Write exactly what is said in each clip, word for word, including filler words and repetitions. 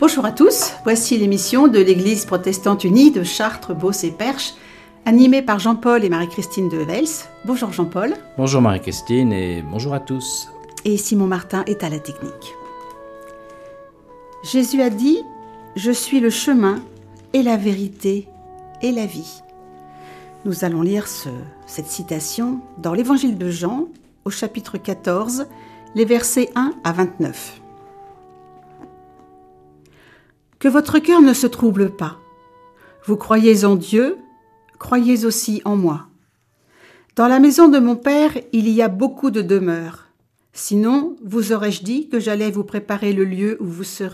Bonjour à tous, voici l'émission de l'Église protestante unie de Chartres, Beauce et Perche, animée par Jean-Paul et Marie-Christine de Vels. Bonjour Jean-Paul. Bonjour Marie-Christine et bonjour à tous. Et Simon Martin est à la technique. Jésus a dit « Je suis le chemin et la vérité et la vie ». Nous allons lire ce, cette citation dans l'Évangile de Jean, au chapitre quatorze, les versets un à vingt-neuf. Que votre cœur ne se trouble pas. Vous croyez en Dieu, croyez aussi en moi. Dans la maison de mon Père, il y a beaucoup de demeures. Sinon, vous aurais-je dit que j'allais vous préparer le lieu où vous serez ?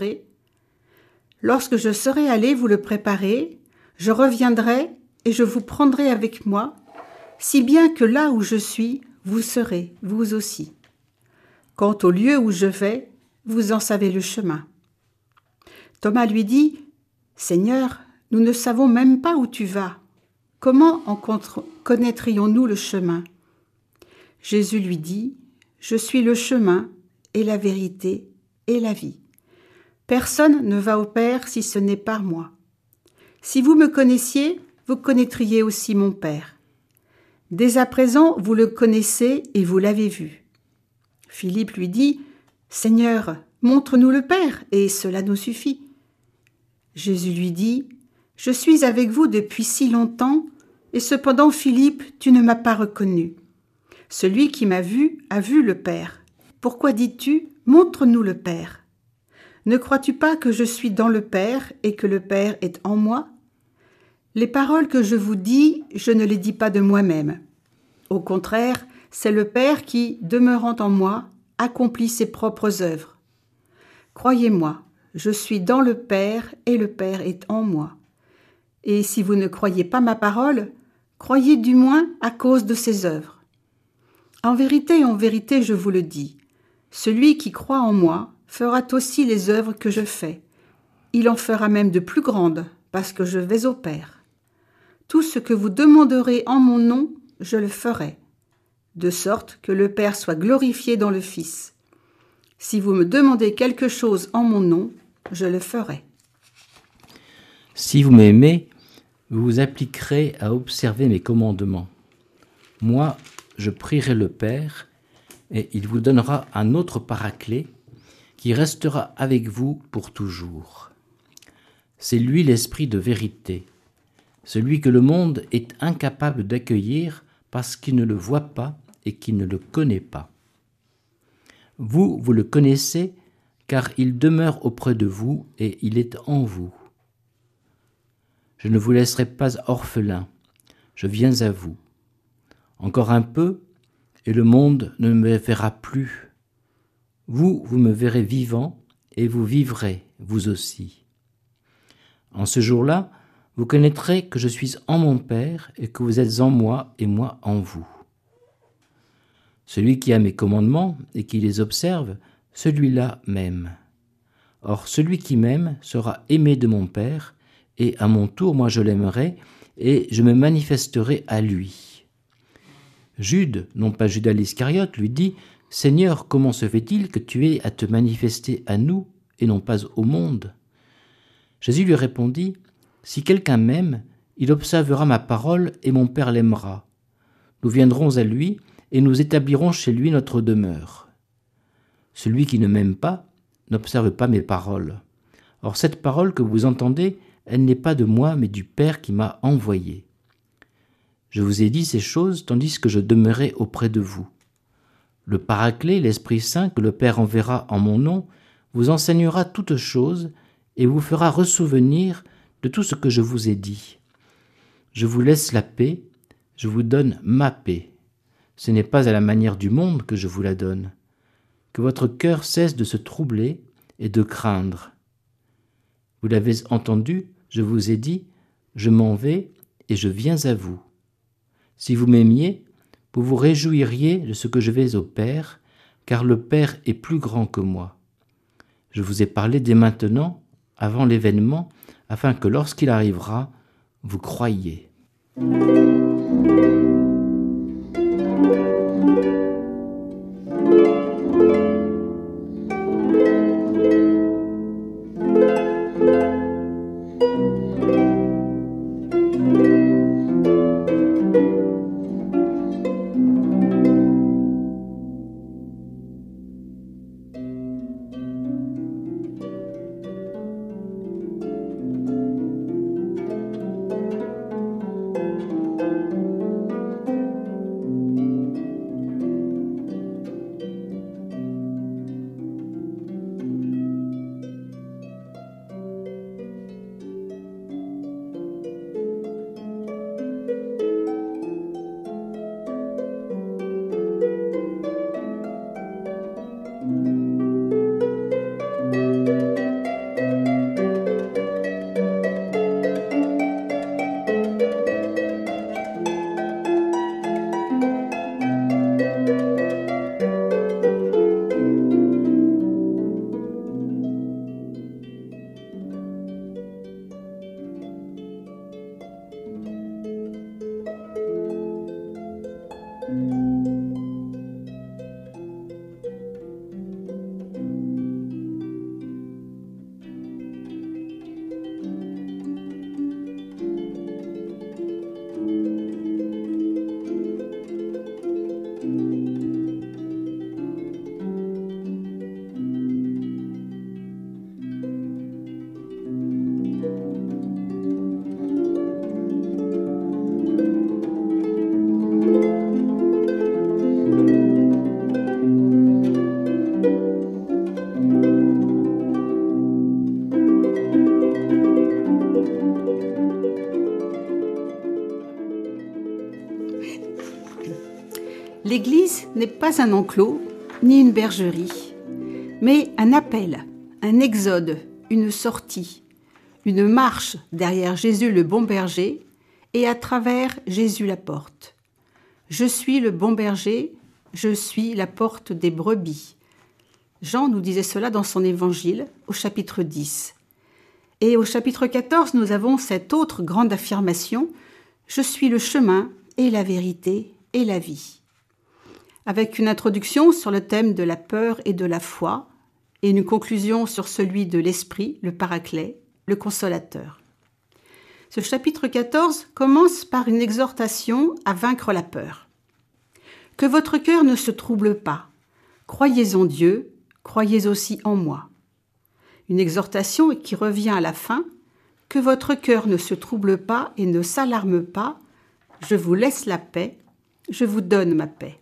Lorsque je serai allé vous le préparer, je reviendrai et je vous prendrai avec moi, si bien que là où je suis, vous serez, vous aussi. Quant au lieu où je vais, vous en savez le chemin. Thomas lui dit « Seigneur, nous ne savons même pas où tu vas. Comment en connaîtrions-nous le chemin ?» Jésus lui dit « Je suis le chemin et la vérité et la vie. Personne ne va au Père si ce n'est par moi. Si vous me connaissiez, vous connaîtriez aussi mon Père. Dès à présent, vous le connaissez et vous l'avez vu. » Philippe lui dit « Seigneur, montre-nous le Père, et cela nous suffit. » Jésus lui dit « Je suis avec vous depuis si longtemps, et cependant, Philippe, tu ne m'as pas reconnu. Celui qui m'a vu a vu le Père. Pourquoi dis-tu « Montre-nous le Père » ? Ne crois-tu pas que je suis dans le Père et que le Père est en moi ? Les paroles que je vous dis, je ne les dis pas de moi-même. Au contraire, c'est le Père qui, demeurant en moi, accomplit ses propres œuvres. Croyez-moi, je suis dans le Père et le Père est en moi. Et si vous ne croyez pas ma parole, croyez du moins à cause de ses œuvres. En vérité, en vérité, je vous le dis, celui qui croit en moi fera aussi les œuvres que je fais. Il en fera même de plus grandes, parce que je vais au Père. Tout ce que vous demanderez en mon nom, je le ferai, de sorte que le Père soit glorifié dans le Fils. Si vous me demandez quelque chose en mon nom, je le ferai. Si vous m'aimez, vous vous appliquerez à observer mes commandements. Moi, je prierai le Père, et il vous donnera un autre paraclet qui restera avec vous pour toujours. C'est lui l'Esprit de vérité, celui que le monde est incapable d'accueillir parce qu'il ne le voit pas et qu'il ne le connaît pas. Vous, vous le connaissez, car il demeure auprès de vous et il est en vous. Je ne vous laisserai pas orphelin, je viens à vous. Encore un peu, et le monde ne me verra plus. Vous, vous me verrez vivant, et vous vivrez, vous aussi. En ce jour-là, vous connaîtrez que je suis en mon Père, et que vous êtes en moi, et moi en vous. Celui qui a mes commandements, et qui les observe, celui-là m'aime. Or, celui qui m'aime sera aimé de mon Père, et à mon tour, moi je l'aimerai, et je me manifesterai à lui. Jude, non pas Judas l'Iscariote, lui dit « Seigneur, comment se fait-il que tu aies à te manifester à nous, et non pas au monde ?» Jésus lui répondit « Si quelqu'un m'aime, il observera ma parole, et mon Père l'aimera. Nous viendrons à lui, et nous établirons chez lui notre demeure. Celui qui ne m'aime pas n'observe pas mes paroles. Or cette parole que vous entendez, elle n'est pas de moi, mais du Père qui m'a envoyé. Je vous ai dit ces choses tandis que je demeurais auprès de vous. Le Paraclet, l'Esprit Saint que le Père enverra en mon nom, vous enseignera toutes choses et vous fera ressouvenir de tout ce que je vous ai dit. Je vous laisse la paix, je vous donne ma paix. Ce n'est pas à la manière du monde que je vous la donne. Que votre cœur cesse de se troubler et de craindre. Vous l'avez entendu, je vous ai dit, je m'en vais et je viens à vous. Si vous m'aimiez, vous vous réjouiriez de ce que je vais au Père, car le Père est plus grand que moi. Je vous ai parlé dès maintenant, avant l'événement, afin que lorsqu'il arrivera, vous croyiez. L'Église n'est pas un enclos, ni une bergerie, mais un appel, un exode, une sortie, une marche derrière Jésus le bon berger et à travers Jésus la porte. Je suis le bon berger, je suis la porte des brebis. Jean nous disait cela dans son évangile au chapitre dix. Et au chapitre quatorze, nous avons cette autre grande affirmation, je suis le chemin et la vérité et la vie. Avec une introduction sur le thème de la peur et de la foi, et une conclusion sur celui de l'esprit, le paraclet, le consolateur. Ce chapitre quatorze commence par une exhortation à vaincre la peur. Que votre cœur ne se trouble pas. Croyez en Dieu, croyez aussi en moi. Une exhortation qui revient à la fin. Que votre cœur ne se trouble pas et ne s'alarme pas. Je vous laisse la paix, je vous donne ma paix.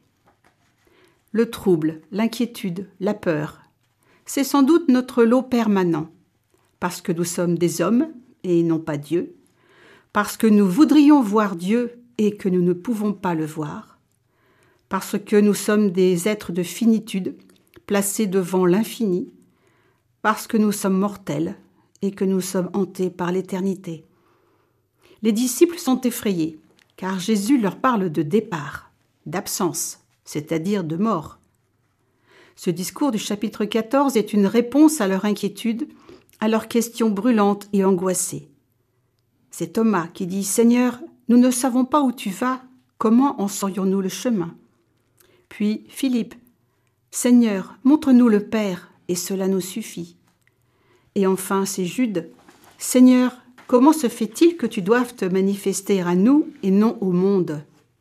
Le trouble, l'inquiétude, la peur, c'est sans doute notre lot permanent, parce que nous sommes des hommes et non pas Dieu, parce que nous voudrions voir Dieu et que nous ne pouvons pas le voir, parce que nous sommes des êtres de finitude placés devant l'infini, parce que nous sommes mortels et que nous sommes hantés par l'éternité. Les disciples sont effrayés, car Jésus leur parle de départ, d'absence, c'est-à-dire de mort. Ce discours du chapitre quatorze est une réponse à leur inquiétude, à leurs questions brûlantes et angoissées. C'est Thomas qui dit « Seigneur, nous ne savons pas où tu vas, comment en saurions-nous le chemin ?» Puis Philippe « Seigneur, montre-nous le Père, et cela nous suffit. » Et enfin c'est Jude « Seigneur, comment se fait-il que tu doives te manifester à nous et non au monde ?»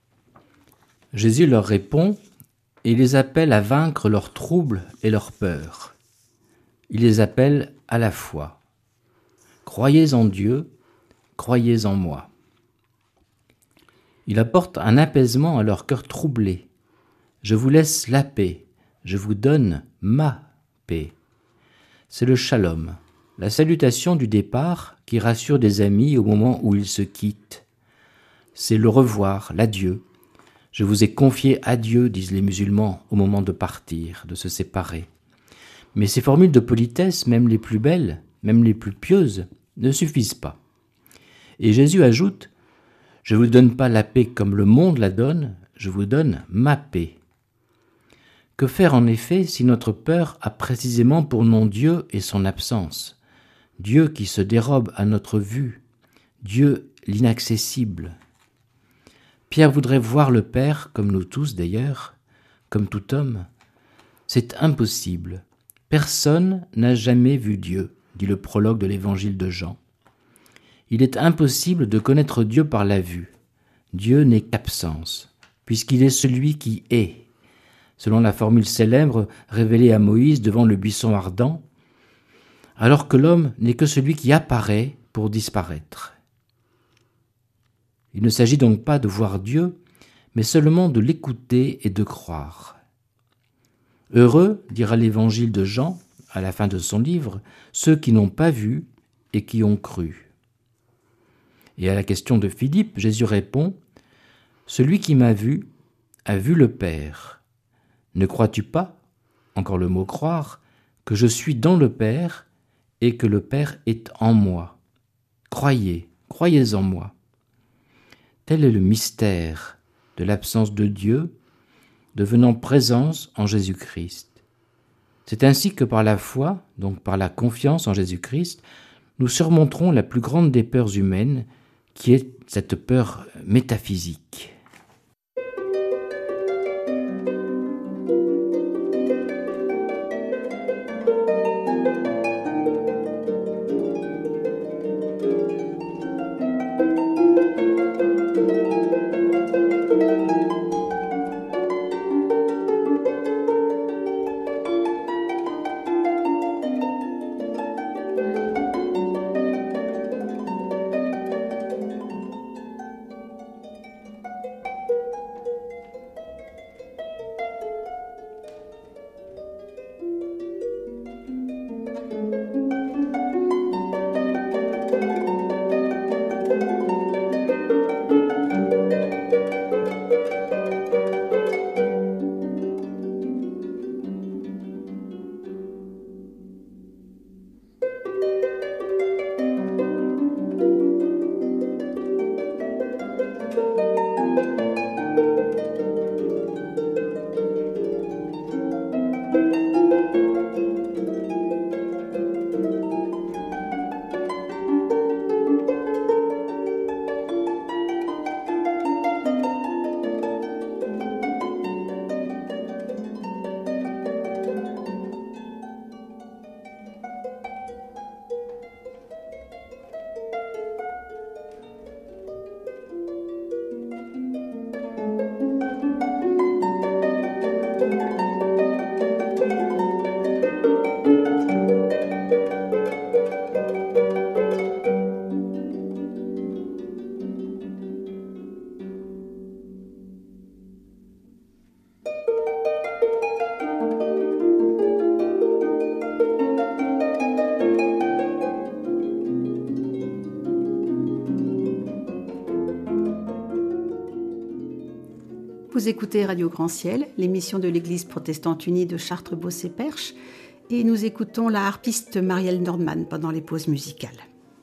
Jésus leur répond et les appelle à vaincre leurs troubles et leurs peurs. Il les appelle à la foi. Croyez en Dieu, croyez en moi. Il apporte un apaisement à leur cœur troublé. Je vous laisse la paix, je vous donne ma paix. C'est le shalom, la salutation du départ qui rassure des amis au moment où ils se quittent. C'est le revoir, l'adieu. Je vous ai confié à Dieu, disent les musulmans, au moment de partir, de se séparer. Mais ces formules de politesse, même les plus belles, même les plus pieuses, ne suffisent pas. Et Jésus ajoute « Je ne vous donne pas la paix comme le monde la donne, je vous donne ma paix. » Que faire en effet si notre peur a précisément pour nom Dieu et son absence, Dieu qui se dérobe à notre vue, Dieu l'inaccessible. Pierre voudrait voir le Père, comme nous tous d'ailleurs, comme tout homme. C'est impossible. Personne n'a jamais vu Dieu, dit le prologue de l'évangile de Jean. Il est impossible de connaître Dieu par la vue. Dieu n'est qu'absence, puisqu'il est celui qui est, selon la formule célèbre révélée à Moïse devant le buisson ardent, alors que l'homme n'est que celui qui apparaît pour disparaître. Il ne s'agit donc pas de voir Dieu, mais seulement de l'écouter et de croire. Heureux, dira l'évangile de Jean, à la fin de son livre, ceux qui n'ont pas vu et qui ont cru. Et à la question de Philippe, Jésus répond « Celui qui m'a vu a vu le Père. Ne crois-tu pas, encore le mot croire, que je suis dans le Père et que le Père est en moi. Croyez, croyez en moi. » Tel est le mystère de l'absence de Dieu devenant présence en Jésus-Christ. C'est ainsi que par la foi, donc par la confiance en Jésus-Christ, nous surmonterons la plus grande des peurs humaines, qui est cette peur métaphysique. Vous écoutez Radio Grand Ciel, l'émission de l'Église protestante unie de Chartres-Beauce-et-Perche, et nous écoutons la harpiste Marielle Nordman pendant les pauses musicales.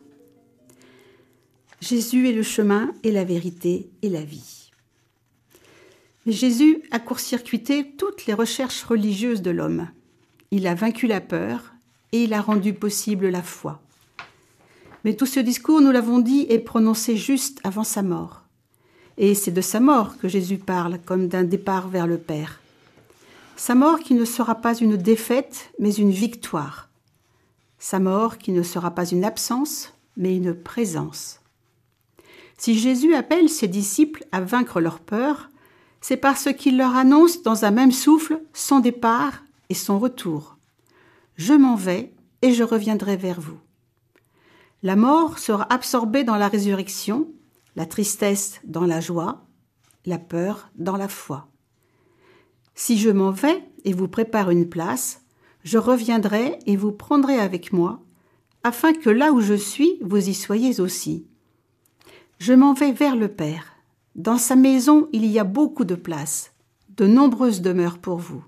Jésus est le chemin et la vérité et la vie. Mais Jésus a court-circuité toutes les recherches religieuses de l'homme. Il a vaincu la peur et il a rendu possible la foi. Mais tout ce discours, nous l'avons dit, est prononcé juste avant sa mort. Et c'est de sa mort que Jésus parle comme d'un départ vers le Père. Sa mort qui ne sera pas une défaite, mais une victoire. Sa mort qui ne sera pas une absence, mais une présence. Si Jésus appelle ses disciples à vaincre leur peur, c'est parce qu'il leur annonce dans un même souffle son départ et son retour. Je m'en vais et je reviendrai vers vous. La mort sera absorbée dans la résurrection, la tristesse dans la joie, la peur dans la foi. Si je m'en vais et vous prépare une place, je reviendrai et vous prendrai avec moi, afin que là où je suis, vous y soyez aussi. Je m'en vais vers le Père. Dans sa maison, il y a beaucoup de places, de nombreuses demeures pour vous.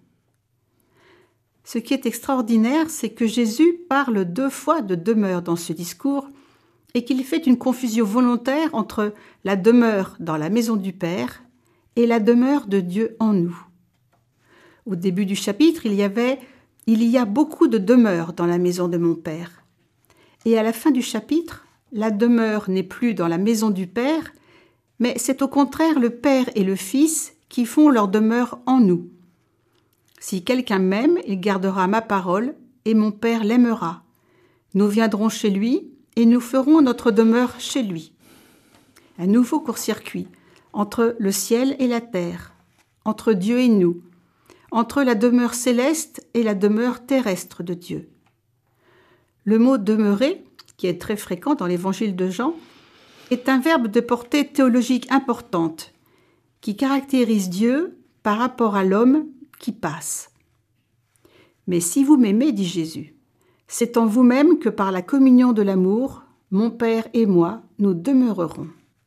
Ce qui est extraordinaire, c'est que Jésus parle deux fois de demeure dans ce discours et qu'il fait une confusion volontaire entre la demeure dans la maison du Père et la demeure de Dieu en nous. Au début du chapitre, il y avait « Il y a beaucoup de demeures dans la maison de mon Père ». Et à la fin du chapitre, la demeure n'est plus dans la maison du Père, mais c'est au contraire le Père et le Fils qui font leur demeure en nous. Si quelqu'un m'aime, il gardera ma parole et mon Père l'aimera. Nous viendrons chez lui et nous ferons notre demeure chez lui. Un nouveau court-circuit entre le ciel et la terre, entre Dieu et nous, entre la demeure céleste et la demeure terrestre de Dieu. Le mot « demeurer », qui est très fréquent dans l'évangile de Jean, est un verbe de portée théologique importante, qui caractérise Dieu par rapport à l'homme qui passe. Mais si vous m'aimez, dit Jésus, c'est en vous-même que par la communion de l'amour, mon Père et moi, nous demeurerons.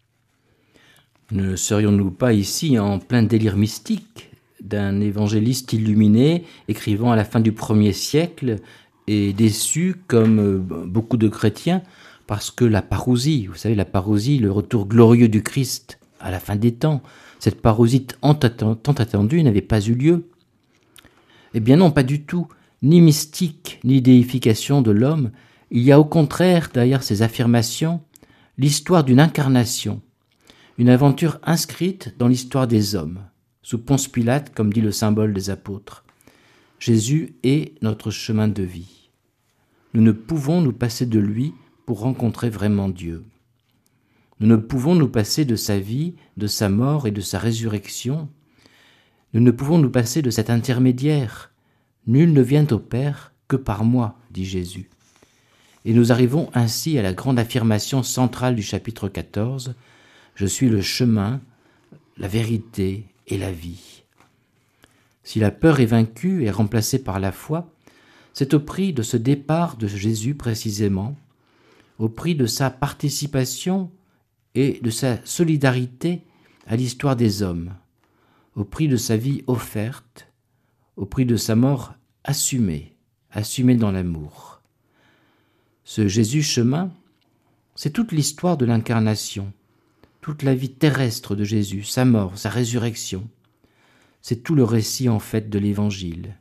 Ne serions-nous pas ici en plein délire mystique d'un évangéliste illuminé écrivant à la fin du premier siècle et déçu comme beaucoup de chrétiens parce que la parousie, vous savez, la parousie, le retour glorieux du Christ à la fin des temps, cette parousie tant attendue n'avait pas eu lieu. Eh bien non, pas du tout. Ni mystique, ni déification de l'homme. Il y a au contraire, derrière ces affirmations, l'histoire d'une incarnation, une aventure inscrite dans l'histoire des hommes, sous Ponce Pilate, comme dit le symbole des apôtres. Jésus est notre chemin de vie. Nous ne pouvons nous passer de lui pour rencontrer vraiment Dieu. Nous ne pouvons nous passer de sa vie, de sa mort et de sa résurrection. Nous ne pouvons nous passer de cet intermédiaire. Nul ne vient au Père que par moi, dit Jésus. Et nous arrivons ainsi à la grande affirmation centrale du chapitre quatorze, « Je suis le chemin, la vérité et la vie ». Si la peur est vaincue et remplacée par la foi, c'est au prix de ce départ de Jésus précisément, au prix de sa participation et de sa solidarité à l'histoire des hommes, au prix de sa vie offerte, au prix de sa mort assumée, assumée dans l'amour. Ce Jésus chemin, c'est toute l'histoire de l'incarnation, toute la vie terrestre de Jésus, sa mort, sa résurrection. C'est tout le récit en fait de l'Évangile.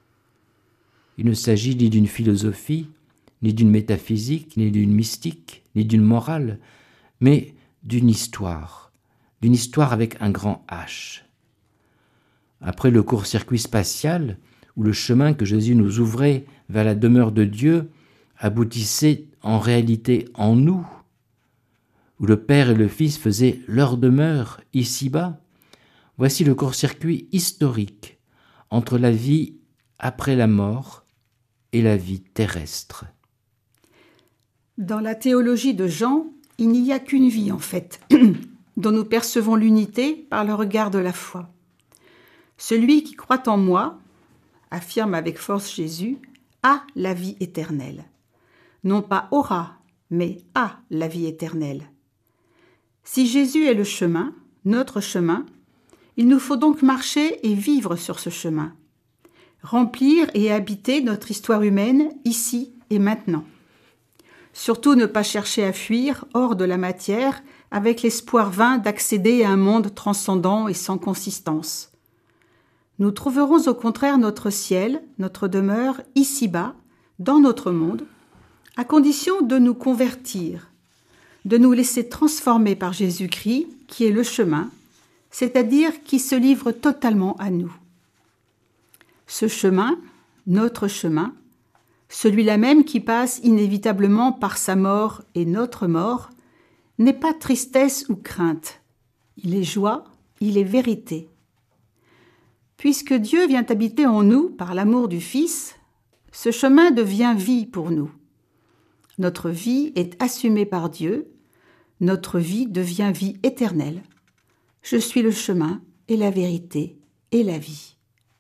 Il ne s'agit ni d'une philosophie, ni d'une métaphysique, ni d'une mystique, ni d'une morale, mais d'une histoire, d'une histoire avec un grand H. Après le court-circuit spatial, où le chemin que Jésus nous ouvrait vers la demeure de Dieu aboutissait en réalité en nous, où le Père et le Fils faisaient leur demeure ici-bas, voici le court-circuit historique entre la vie après la mort et la vie terrestre. Dans la théologie de Jean, il n'y a qu'une vie en fait, dont nous percevons l'unité par le regard de la foi. Celui qui croit en moi, affirme avec force Jésus, a la vie éternelle. Non pas aura, mais a la vie éternelle. Si Jésus est le chemin, notre chemin, Il nous faut donc marcher et vivre sur ce chemin, remplir et habiter notre histoire humaine ici et maintenant. Surtout ne pas chercher à fuir hors de la matière avec l'espoir vain d'accéder à un monde transcendant et sans consistance. Nous trouverons au contraire notre ciel, notre demeure ici-bas, dans notre monde, à condition de nous convertir, de nous laisser transformer par Jésus-Christ, qui est le chemin, c'est-à-dire qui se livre totalement à nous. Ce chemin, notre chemin, celui-là même qui passe inévitablement par sa mort et notre mort, n'est pas tristesse ou crainte. Il est joie, il est vérité. Puisque Dieu vient habiter en nous par l'amour du Fils, ce chemin devient vie pour nous. Notre vie est assumée par Dieu, notre vie devient vie éternelle. Je suis le chemin et la vérité et la vie.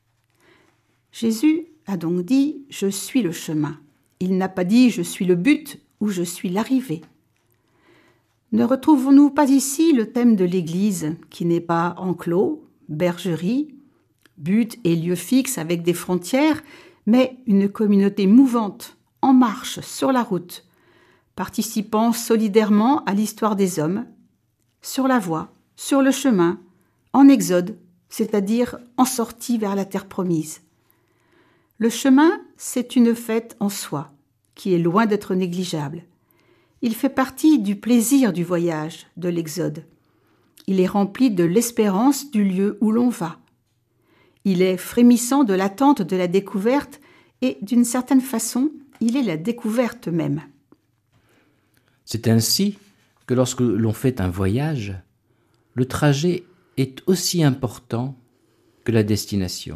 Jésus a donc dit « Je suis le chemin ». Il n'a pas dit « Je suis le but » ou « Je suis l'arrivée ». Ne retrouvons-nous pas ici le thème de l'Église, qui n'est pas enclos, bergerie, but et lieu fixe avec des frontières, mais une communauté mouvante, en marche, sur la route, participant solidairement à l'histoire des hommes, sur la voie, sur le chemin, en exode, c'est-à-dire en sortie vers la terre promise. Le chemin, c'est une fête en soi, qui est loin d'être négligeable. Il fait partie du plaisir du voyage, de l'exode. Il est rempli de l'espérance du lieu où l'on va. Il est frémissant de l'attente de la découverte et, d'une certaine façon, il est la découverte même. C'est ainsi que lorsque l'on fait un voyage, le trajet est aussi important que la destination.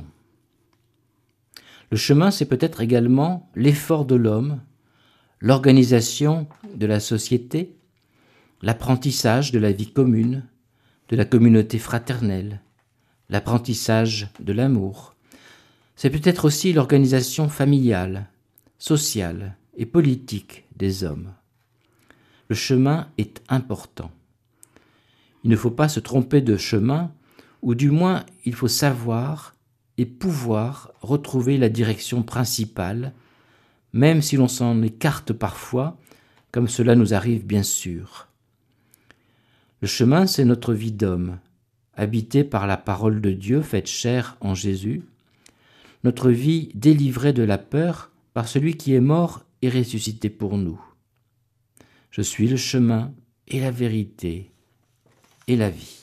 Le chemin, c'est peut-être également l'effort de l'homme, l'organisation de la société, l'apprentissage de la vie commune, de la communauté fraternelle, l'apprentissage de l'amour. C'est peut-être aussi l'organisation familiale, sociale et politique des hommes. Le chemin est important. Il ne faut pas se tromper de chemin, ou du moins il faut savoir et pouvoir retrouver la direction principale, même si l'on s'en écarte parfois, comme cela nous arrive bien sûr. Le chemin, c'est notre vie d'homme, habitée par la parole de Dieu faite chair en Jésus, notre vie délivrée de la peur par celui qui est mort et ressuscité pour nous. Je suis le chemin et la vérité et la vie.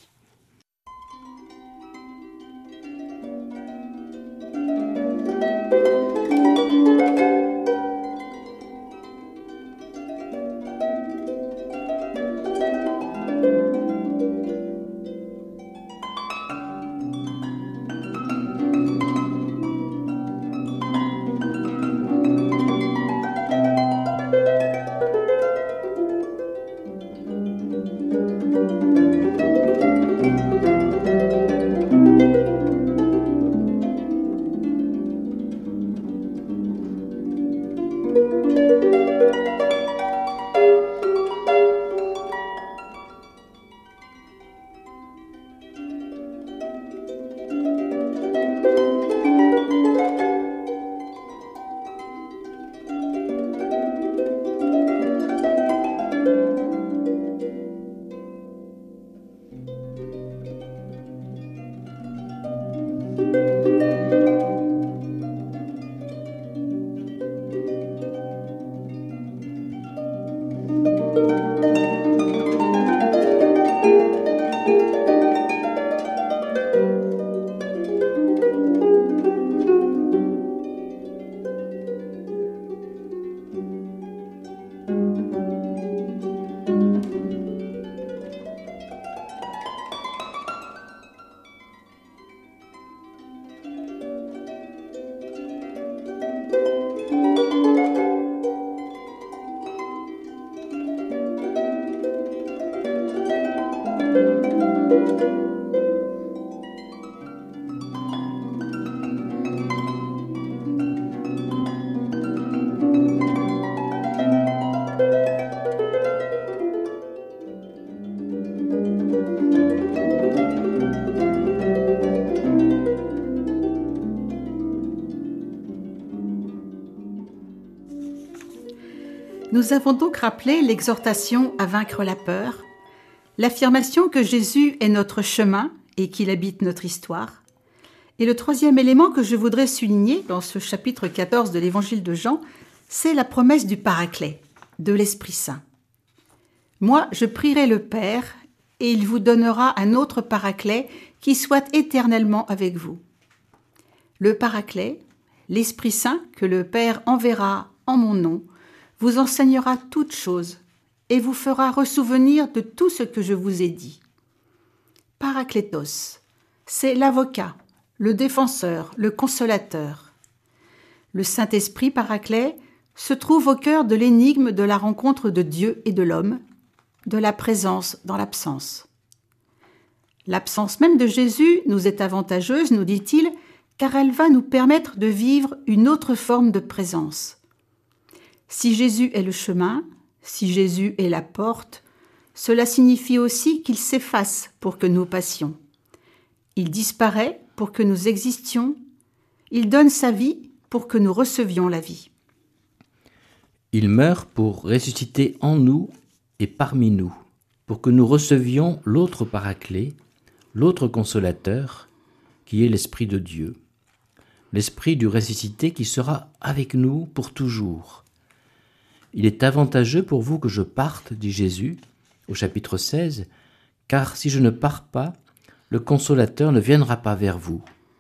Nous avons donc rappelé l'exhortation à vaincre la peur, l'affirmation que Jésus est notre chemin et qu'il habite notre histoire. Et le troisième élément que je voudrais souligner dans ce chapitre quatorze de l'Évangile de Jean, c'est la promesse du Paraclet, de l'Esprit Saint. Moi, je prierai le Père, et il vous donnera un autre Paraclet qui soit éternellement avec vous. Le Paraclet, l'Esprit Saint que le Père enverra en mon nom, vous enseignera toutes choses et vous fera ressouvenir de tout ce que je vous ai dit. Parakletos, c'est l'avocat, le défenseur, le consolateur. Le Saint-Esprit Paraclet se trouve au cœur de l'énigme de la rencontre de Dieu et de l'homme, de la présence dans l'absence. L'absence même de Jésus nous est avantageuse, nous dit-il, car elle va nous permettre de vivre une autre forme de présence. Si Jésus est le chemin, si Jésus est la porte, cela signifie aussi qu'il s'efface pour que nous passions. Il disparaît pour que nous existions. Il donne sa vie pour que nous recevions la vie. Il meurt pour ressusciter en nous et parmi nous, pour que nous recevions l'autre Paraclet, l'autre consolateur, qui est l'Esprit de Dieu, l'Esprit du ressuscité qui sera avec nous pour toujours. Il est avantageux pour vous que je parte, dit Jésus, au chapitre seize, car si je ne pars pas, le consolateur ne viendra pas vers vous.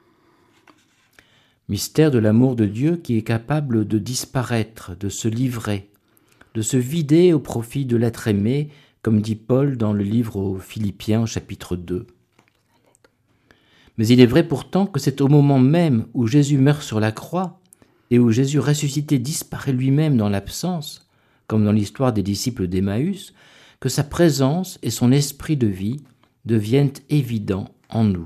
Mystère de l'amour de Dieu qui est capable de disparaître, de se livrer, de se vider au profit de l'être aimé, comme dit Paul dans le livre aux Philippiens, chapitre deux. Mais il est vrai pourtant que c'est au moment même où Jésus meurt sur la croix et où Jésus ressuscité disparaît lui-même dans l'absence, comme dans l'histoire des disciples d'Emmaüs, que sa présence et son esprit de vie deviennent évidents en nous.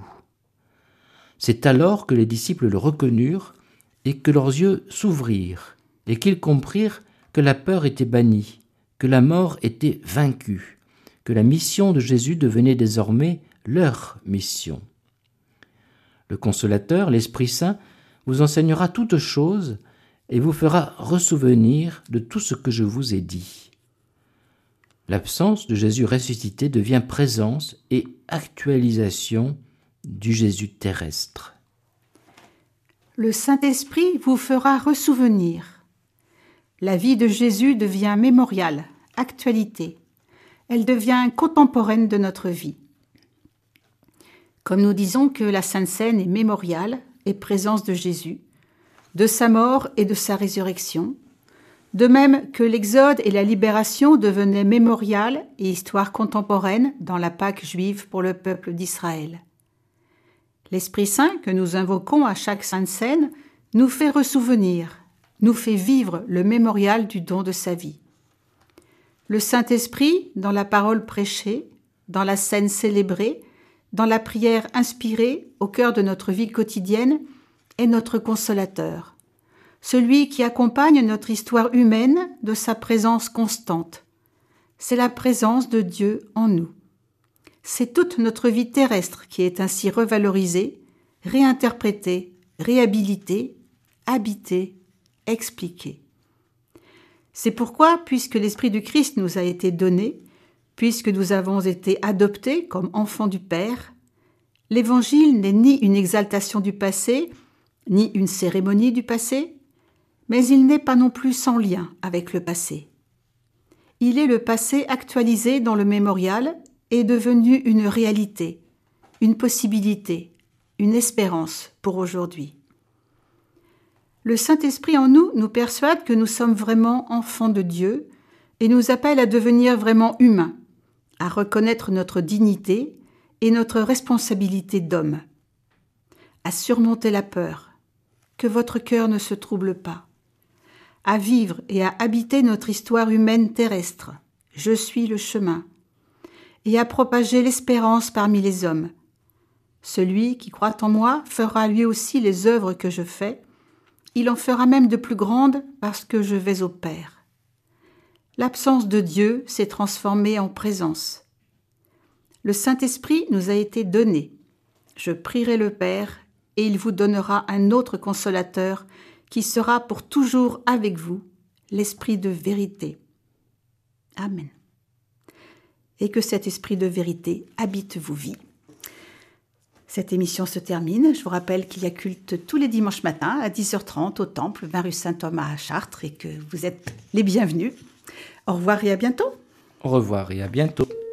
C'est alors que les disciples le reconnurent et que leurs yeux s'ouvrirent et qu'ils comprirent que la peur était bannie, que la mort était vaincue, que la mission de Jésus devenait désormais leur mission. Le consolateur, l'Esprit Saint, vous enseignera toutes choses et vous fera ressouvenir de tout ce que je vous ai dit. L'absence de Jésus ressuscité devient présence et actualisation du Jésus terrestre. Le Saint-Esprit vous fera ressouvenir. La vie de Jésus devient mémoriale, actualité. Elle devient contemporaine de notre vie. Comme nous disons que la Sainte Seine est mémoriale et présence de Jésus, de sa mort et de sa résurrection, de même que l'Exode et la libération devenaient mémorial et histoire contemporaine dans la Pâque juive pour le peuple d'Israël. L'Esprit Saint que nous invoquons à chaque Sainte Seine nous fait ressouvenir, nous fait vivre le mémorial du don de sa vie. Le Saint-Esprit, dans la parole prêchée, dans la scène célébrée, dans la prière inspirée au cœur de notre vie quotidienne, est notre consolateur, celui qui accompagne notre histoire humaine de sa présence constante. C'est la présence de Dieu en nous. C'est toute notre vie terrestre qui est ainsi revalorisée, réinterprétée, réhabilitée, habitée, expliquée. C'est pourquoi, puisque l'Esprit du Christ nous a été donné, puisque nous avons été adoptés comme enfants du Père, l'Évangile n'est ni une exaltation du passé, ni une cérémonie du passé, mais il n'est pas non plus sans lien avec le passé. Il est le passé actualisé dans le mémorial et devenu une réalité, une possibilité, une espérance pour aujourd'hui. Le Saint-Esprit en nous nous persuade que nous sommes vraiment enfants de Dieu et nous appelle à devenir vraiment humains, à reconnaître notre dignité et notre responsabilité d'homme, à surmonter la peur, que votre cœur ne se trouble pas, à vivre et à habiter notre histoire humaine terrestre, je suis le chemin, et à propager l'espérance parmi les hommes. Celui qui croit en moi fera lui aussi les œuvres que je fais, il en fera même de plus grandes parce que je vais au Père. L'absence de Dieu s'est transformée en présence. Le Saint-Esprit nous a été donné. Je prierai le Père et il vous donnera un autre consolateur qui sera pour toujours avec vous, l'Esprit de vérité. Amen. Et que cet esprit de vérité habite vos vies. Cette émission se termine. Je vous rappelle qu'il y a culte tous les dimanches matins à dix heures trente au Temple, vingt rue Saint-Thomas à Chartres, et que vous êtes les bienvenus. Au revoir et à bientôt. Au revoir et à bientôt.